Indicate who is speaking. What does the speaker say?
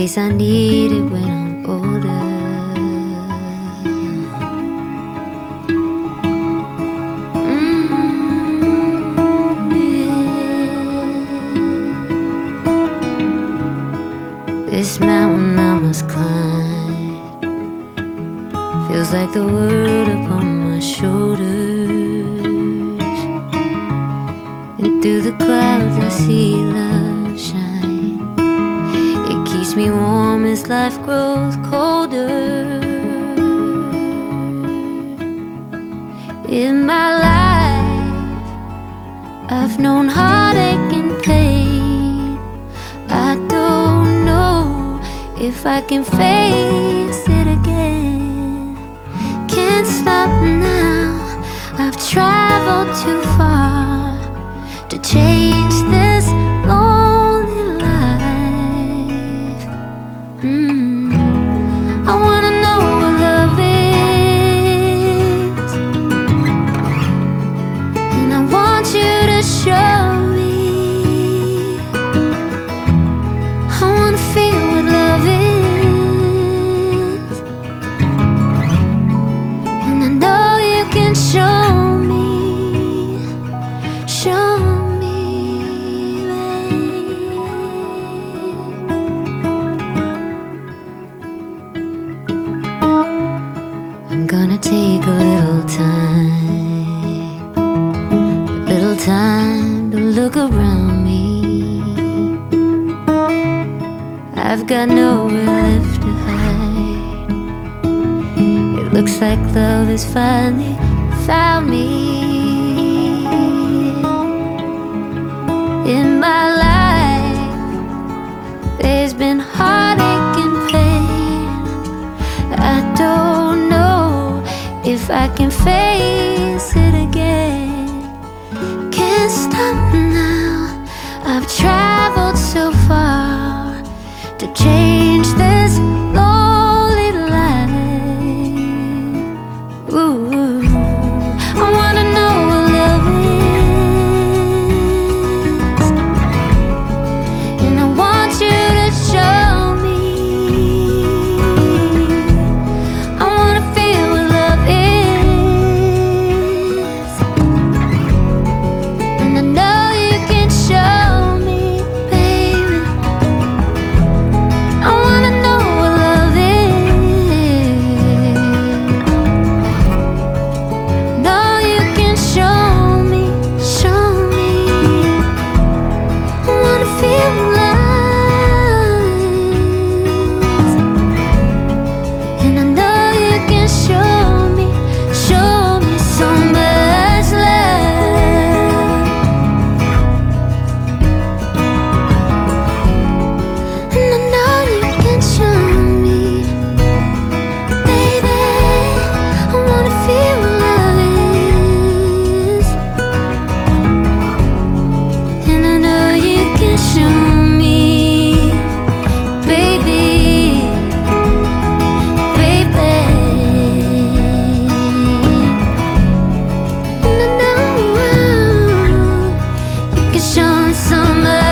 Speaker 1: place I need it when I'm older. This mountain I must climb feels like the world upon my shoulders. And through the clouds I see love shine. It keeps me warm as life grows colder. In my life I've known heartache and pain. I don't know if I can face it again. Can't stop now. I've traveled too far to change this lonely life. I wanna know what love is, and I want you to show me. I wanna feel what love is, and I know you can show me, show me, babe. I'm gonna take a little time to look around me. I've got nowhere left to hide. It looks like love has finally found me. In my life there's been heartache and pain. I don't know if I can face it again. Can't stop now. I've traveled so far to change this lonely life. Ooh, I wanna know what love is, and I want you to show me. I wanna feel what love is, and I know you can show me, baby. I wanna know what love is. Know you can show me, show me. I wanna feel love is, and I know you can show me so much love. And I know you can show me, baby. I wanna feel what love is, and I know you can show me, baby, baby. And I know you can show me so much.